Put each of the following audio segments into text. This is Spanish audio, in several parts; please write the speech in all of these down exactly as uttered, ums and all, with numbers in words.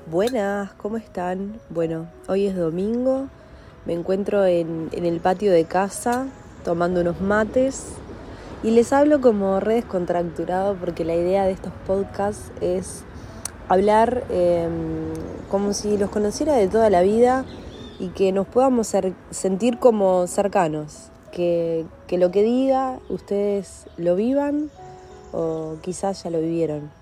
Buenas, ¿cómo están? Bueno, hoy es domingo, me encuentro en, en el patio de casa tomando unos mates y les hablo como re descontracturado porque la idea de estos podcasts es hablar eh, como si los conociera de toda la vida y que nos podamos ser, sentir como cercanos, que, que lo que diga ustedes lo vivan o quizás ya lo vivieron.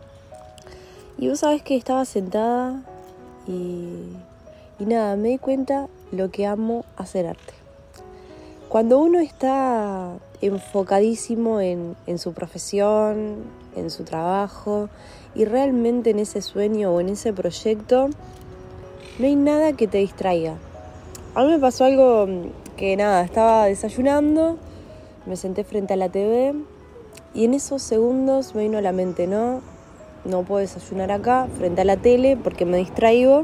Y vos sabés que estaba sentada y, y nada, me di cuenta lo que amo hacer arte. Cuando uno está enfocadísimo en, en su profesión, en su trabajo y realmente en ese sueño o en ese proyecto, no hay nada que te distraiga. A mí me pasó algo que nada, estaba desayunando, me senté frente a la T V y en esos segundos me vino a la mente, no, no puedo desayunar acá frente a la tele porque me distraigo,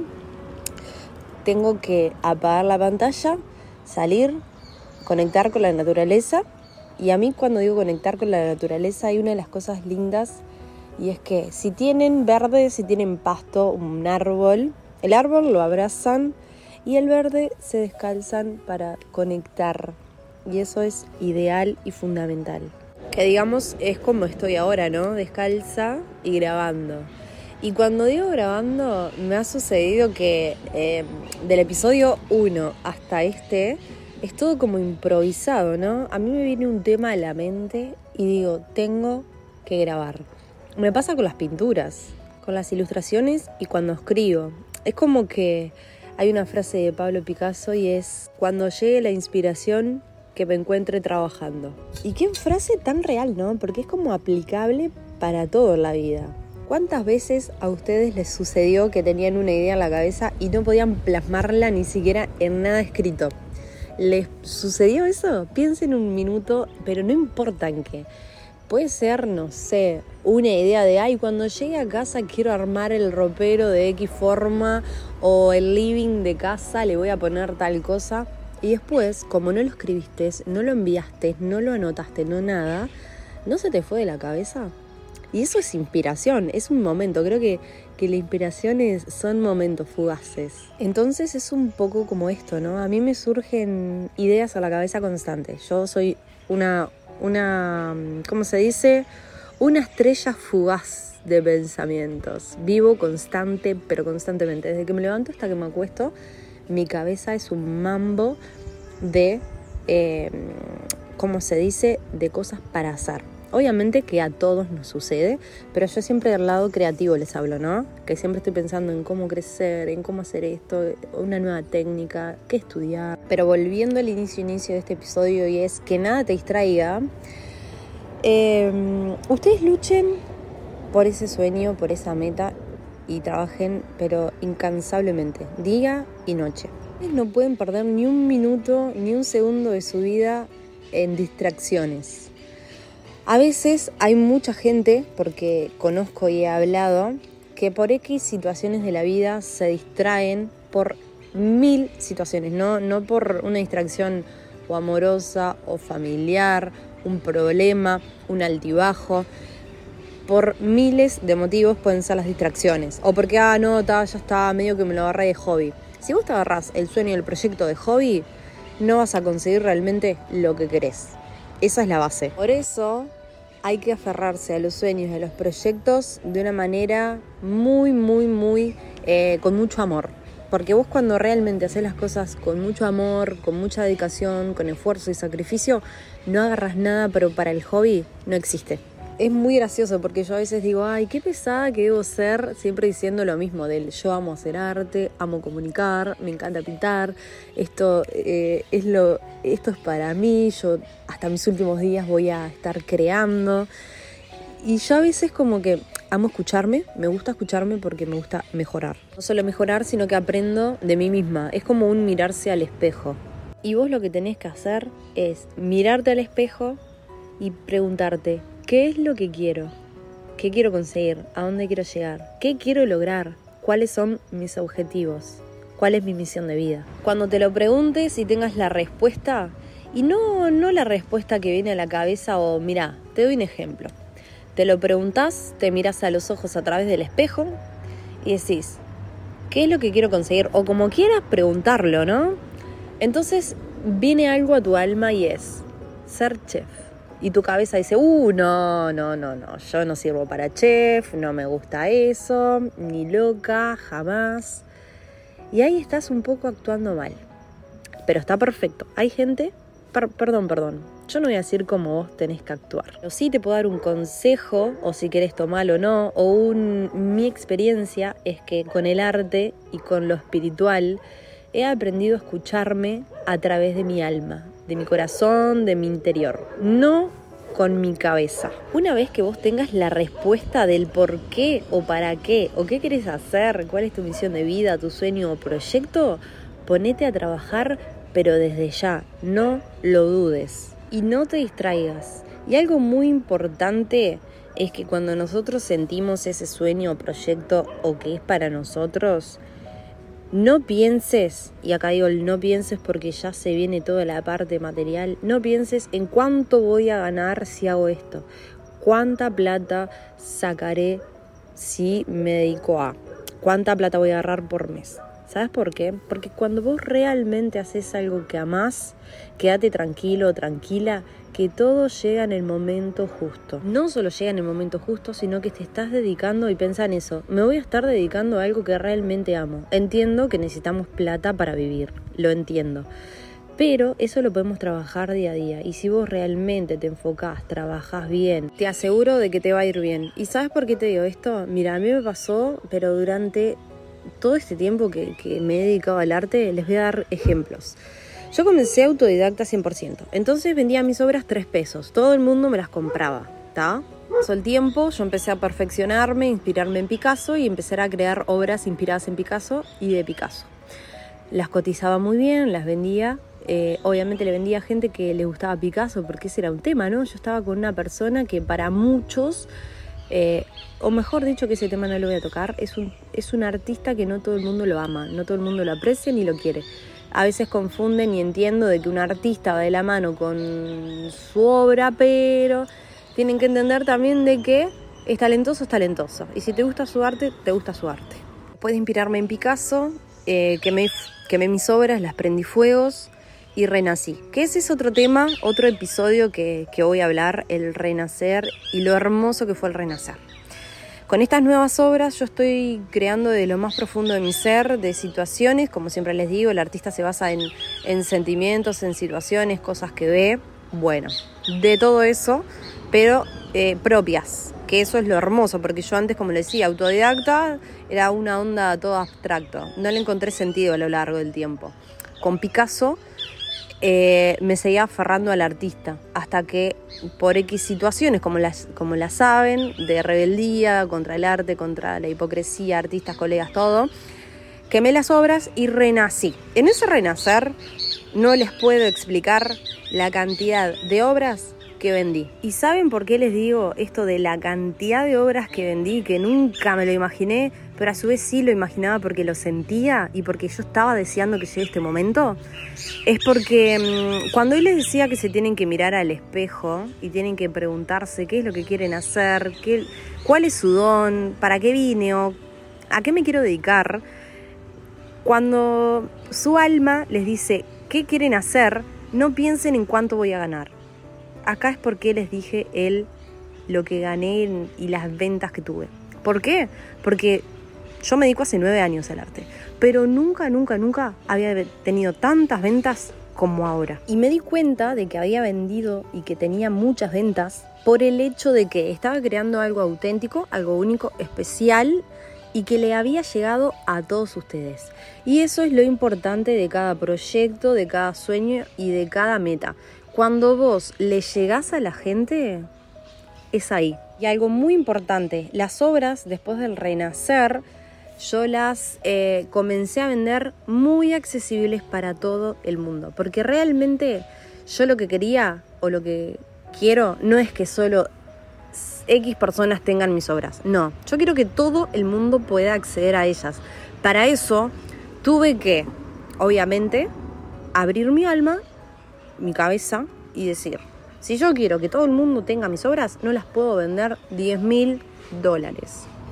tengo que apagar la pantalla, salir, conectar con la naturaleza. Y a mí cuando digo conectar con la naturaleza hay una de las cosas lindas y es que si tienen verde, si tienen pasto, un árbol, el árbol lo abrazan y el verde se descalzan para conectar y eso es ideal y fundamental. Que digamos es como estoy ahora, ¿no? Descalza y grabando. Y cuando digo grabando me ha sucedido que eh, del episodio uno hasta este es todo como improvisado, ¿no? A mí me viene un tema a la mente y digo, tengo que grabar. Me pasa con las pinturas, con las ilustraciones y cuando escribo. Es como que hay una frase de Pablo Picasso y es, cuando llegue la inspiración, que me encuentre trabajando. Y qué frase tan real, ¿no? Porque es como aplicable para todo en la vida. ¿Cuántas veces a ustedes les sucedió que tenían una idea en la cabeza y no podían plasmarla ni siquiera en nada escrito? ¿Les sucedió eso? Piensen un minuto, pero no importa en qué. Puede ser, no sé, una idea de, ay, cuando llegue a casa quiero armar el ropero de X forma o el living de casa le voy a poner tal cosa. Y después, como no lo escribiste, no lo enviaste, no lo anotaste, no nada, ¿no se te fue de la cabeza? Y eso es inspiración, es un momento. Creo que, que la inspiración es, son momentos fugaces. Entonces es un poco como esto, ¿no? A mí me surgen ideas a la cabeza constante. Yo soy una, una, ¿cómo se dice? Una estrella fugaz de pensamientos. Vivo constante, pero constantemente. Desde que me levanto hasta que me acuesto, mi cabeza es un mambo de, eh, ¿cómo se dice? De cosas para hacer. Obviamente que a todos nos sucede, pero yo siempre del lado creativo les hablo, ¿no? Que siempre estoy pensando en cómo crecer, en cómo hacer esto, una nueva técnica, qué estudiar. Pero volviendo al inicio, inicio de este episodio, y es que nada te distraiga, eh, ustedes luchen por ese sueño, por esa meta, y trabajen, pero incansablemente, día y noche. No pueden perder ni un minuto, ni un segundo de su vida en distracciones. A veces hay mucha gente, porque conozco y he hablado, que por X situaciones de la vida se distraen por mil situaciones, no, no por una distracción o amorosa o familiar, un problema, un altibajo. Por miles de motivos pueden ser las distracciones. O porque, ah, no, ta, ya está, medio que me lo agarré de hobby. Si vos te agarrás el sueño y el proyecto de hobby, no vas a conseguir realmente lo que querés. Esa es la base. Por eso hay que aferrarse a los sueños y a los proyectos de una manera muy, muy, muy, eh, con mucho amor. Porque vos cuando realmente haces las cosas con mucho amor, con mucha dedicación, con esfuerzo y sacrificio, no agarras nada, pero para el hobby no existe. Es muy gracioso porque yo a veces digo, ay, qué pesada que debo ser, siempre diciendo lo mismo del yo amo hacer arte, amo comunicar, me encanta pintar, esto, eh, es lo, esto es para mí, yo hasta mis últimos días voy a estar creando. Y yo a veces como que amo escucharme, me gusta escucharme porque me gusta mejorar. No solo mejorar, sino que aprendo de mí misma, es como un mirarse al espejo. Y vos lo que tenés que hacer es mirarte al espejo y preguntarte, ¿qué es lo que quiero? ¿Qué quiero conseguir? ¿A dónde quiero llegar? ¿Qué quiero lograr? ¿Cuáles son mis objetivos? ¿Cuál es mi misión de vida? Cuando te lo preguntes y tengas la respuesta, y no, no la respuesta que viene a la cabeza o, mirá, te doy un ejemplo. Te lo preguntás, te mirás a los ojos a través del espejo y decís, ¿Qué es lo que quiero conseguir? O como quieras preguntarlo, ¿no? Entonces viene algo a tu alma y es ser chef. Y tu cabeza dice, uh, no, no, no, no, yo no sirvo para chef, no me gusta eso, ni loca, jamás. Y ahí estás un poco actuando mal. Pero está perfecto. Hay gente, per, perdón, perdón, yo no voy a decir cómo vos tenés que actuar. Pero sí te puedo dar un consejo, o si querés tomarlo o no, o un, mi experiencia es que con el arte y con lo espiritual he aprendido a escucharme a través de mi alma, de mi corazón, de mi interior, no con mi cabeza. Una vez que vos tengas la respuesta del por qué o para qué, o qué querés hacer, cuál es tu misión de vida, tu sueño o proyecto, ponete a trabajar, pero desde ya, no lo dudes y no te distraigas. Y algo muy importante es que cuando nosotros sentimos ese sueño o proyecto o que es para nosotros, no pienses, y acá digo el no pienses porque ya se viene toda la parte material, no pienses en cuánto voy a ganar si hago esto, cuánta plata sacaré si me dedico a, cuánta plata voy a agarrar por mes. ¿Sabes por qué? Porque cuando vos realmente haces algo que amás, quédate tranquilo o tranquila, que todo llega en el momento justo. No solo llega en el momento justo, sino que te estás dedicando y pensá en eso. Me voy a estar dedicando a algo que realmente amo. Entiendo que necesitamos plata para vivir, lo entiendo. Pero eso lo podemos trabajar día a día. Y si vos realmente te enfocás, trabajás bien, te aseguro de que te va a ir bien. ¿Y sabes por qué te digo esto? Mira, a mí me pasó, pero durante todo este tiempo que, que me he dedicado al arte, les voy a dar ejemplos. Yo comencé autodidacta cien por ciento. Entonces vendía mis obras tres pesos. Todo el mundo me las compraba, ¿está? Pasó el tiempo, yo empecé a perfeccionarme, inspirarme en Picasso y empecé a crear obras inspiradas en Picasso y de Picasso. Las cotizaba muy bien, las vendía. Eh, obviamente le vendía a gente que le gustaba Picasso porque ese era un tema, ¿no? Yo estaba con una persona que para muchos, eh, o mejor dicho que ese tema no lo voy a tocar, es un, es un artista que no todo el mundo lo ama, no todo el mundo lo aprecia ni lo quiere. A veces confunden y entiendo de que un artista va de la mano con su obra, pero tienen que entender también de que es talentoso, es talentoso. Y si te gusta su arte, te gusta su arte. Después de inspirarme en Picasso, eh, quemé, quemé mis obras, las prendí fuegos y renací. Que ese es otro tema, otro episodio que, que voy a hablar, el renacer y lo hermoso que fue el renacer. Con estas nuevas obras yo estoy creando de lo más profundo de mi ser, de situaciones, como siempre les digo, el artista se basa en, en sentimientos, en situaciones, cosas que ve, bueno, de todo eso, pero eh, propias, que eso es lo hermoso, porque yo antes, como les decía, autodidacta, era una onda todo abstracto, no le encontré sentido a lo largo del tiempo. Con Picasso Eh, me seguía aferrando al artista hasta que por X situaciones, como las, como las saben, de rebeldía contra el arte, contra la hipocresía, artistas, colegas, todo, quemé las obras y renací. En ese renacer no les puedo explicar la cantidad de obras que vendí. ¿Y saben por qué les digo esto de la cantidad de obras que vendí? Que nunca me lo imaginé, pero a su vez sí lo imaginaba porque lo sentía y porque yo estaba deseando que llegue este momento. Es porque mmm, cuando él les decía que se tienen que mirar al espejo y tienen que preguntarse qué es lo que quieren hacer, qué, cuál es su don, para qué vine o a qué me quiero dedicar, cuando su alma les dice qué quieren hacer, no piensen en cuánto voy a ganar. Acá es porque les dije el, lo que gané y las ventas que tuve. ¿Por qué? Porque yo me dedico hace nueve años al arte, pero nunca, nunca, nunca había tenido tantas ventas como ahora. Y me di cuenta de que había vendido y que tenía muchas ventas por el hecho de que estaba creando algo auténtico, algo único, especial y que le había llegado a todos ustedes. Y eso es lo importante de cada proyecto, de cada sueño y de cada meta. Cuando vos le llegás a la gente, es ahí. Y algo muy importante, las obras después del renacer, yo las eh, comencé a vender muy accesibles para todo el mundo. Porque realmente yo lo que quería o lo que quiero no es que solo X personas tengan mis obras. No, yo quiero que todo el mundo pueda acceder a ellas. Para eso tuve que, obviamente, abrir mi alma, mi cabeza y decir, si yo quiero que todo el mundo tenga mis obras, no las puedo vender diez mil dólares.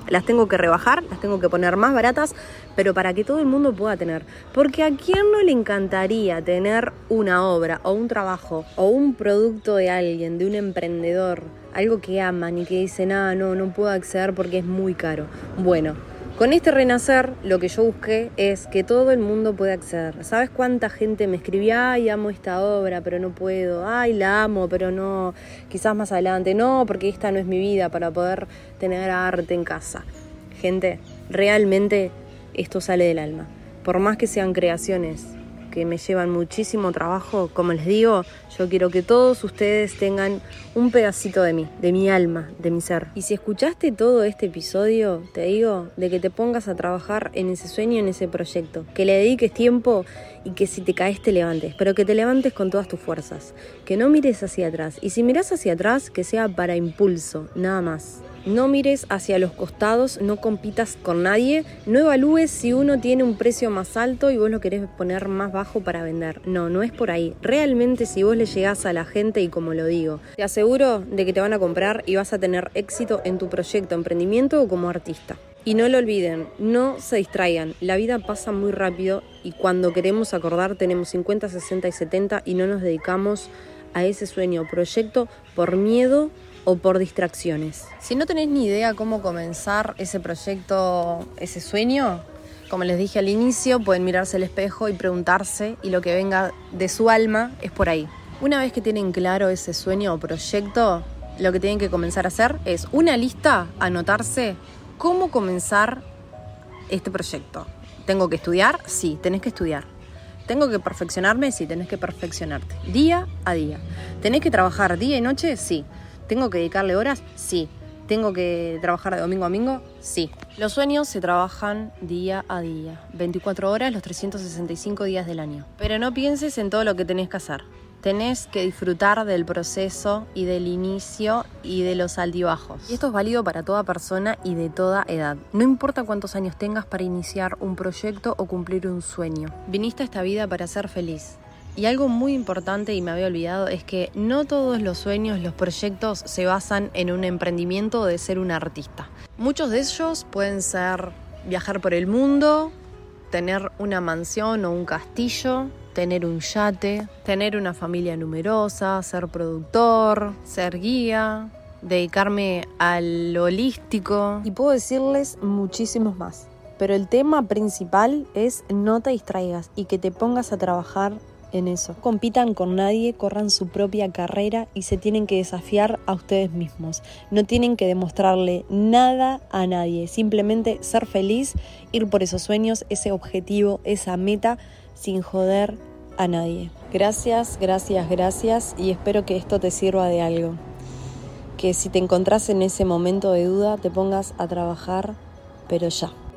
las tengo que rebajar, las tengo que poner más baratas, pero para que todo el mundo pueda tener. Porque ¿a quién no le encantaría tener una obra o un trabajo o un producto de alguien, de un emprendedor, algo que aman y que dicen, ah, no, no puedo acceder porque es muy caro? Bueno, con este renacer lo que yo busqué es que todo el mundo pueda acceder. ¿Sabes cuánta gente me escribía, ay, amo esta obra, pero no puedo, ay, la amo, pero no, quizás más adelante, no, porque esta no es mi vida para poder tener arte en casa? Gente, realmente esto sale del alma. Por más que sean creaciones que me llevan muchísimo trabajo, como les digo, yo quiero que todos ustedes tengan un pedacito de mí, de mi alma, de mi ser. Y si escuchaste todo este episodio, te digo de que te pongas a trabajar en ese sueño, en ese proyecto, que le dediques tiempo y que si te caes te levantes, pero que te levantes con todas tus fuerzas, que no mires hacia atrás, y si miras hacia atrás, que sea para impulso, nada más. No mires hacia los costados, no compitas con nadie, no evalúes si uno tiene un precio más alto y vos lo querés poner más bajo para vender. No, no es por ahí. Realmente si vos le llegás a la gente, y como lo digo, te aseguro de que te van a comprar y vas a tener éxito en tu proyecto, emprendimiento o como artista. Y no lo olviden, no se distraigan, la vida pasa muy rápido y cuando queremos acordar tenemos cincuenta, sesenta y setenta y no nos dedicamos a ese sueño o proyecto por miedo o por distracciones. Si no tenés ni idea cómo comenzar ese proyecto, ese sueño, como les dije al inicio, pueden mirarse al espejo y preguntarse, y lo que venga de su alma es por ahí. Una vez que tienen claro ese sueño o proyecto, lo que tienen que comenzar a hacer es una lista, anotarse cómo comenzar este proyecto. ¿Tengo que estudiar? Sí, tenés que estudiar. ¿Tengo que perfeccionarme? Sí, tenés que perfeccionarte. Día a día. ¿Tenés que trabajar día y noche? Sí. ¿Tengo que dedicarle horas? Sí. ¿Tengo que trabajar de domingo a domingo? Sí. Los sueños se trabajan día a día, veinticuatro horas, los trescientos sesenta y cinco días del año. Pero no pienses en todo lo que tenés que hacer. Tenés que disfrutar del proceso y del inicio y de los altibajos. Y esto es válido para toda persona y de toda edad. No importa cuántos años tengas para iniciar un proyecto o cumplir un sueño. Viniste a esta vida para ser feliz. Y algo muy importante, y me había olvidado, es que no todos los sueños, los proyectos se basan en un emprendimiento de ser un artista. Muchos de ellos pueden ser viajar por el mundo, tener una mansión o un castillo, tener un yate, tener una familia numerosa, ser productor, ser guía, dedicarme al holístico. Y puedo decirles muchísimos más. Pero el tema principal es no te distraigas y que te pongas a trabajar en eso. Compitan con nadie, corran su propia carrera y se tienen que desafiar a ustedes mismos. No tienen que demostrarle nada a nadie, simplemente ser feliz, ir por esos sueños, ese objetivo, esa meta, sin joder a nadie. Gracias, gracias, gracias, y espero que esto te sirva de algo. Que si te encontrás en ese momento de duda, te pongas a trabajar, pero ya.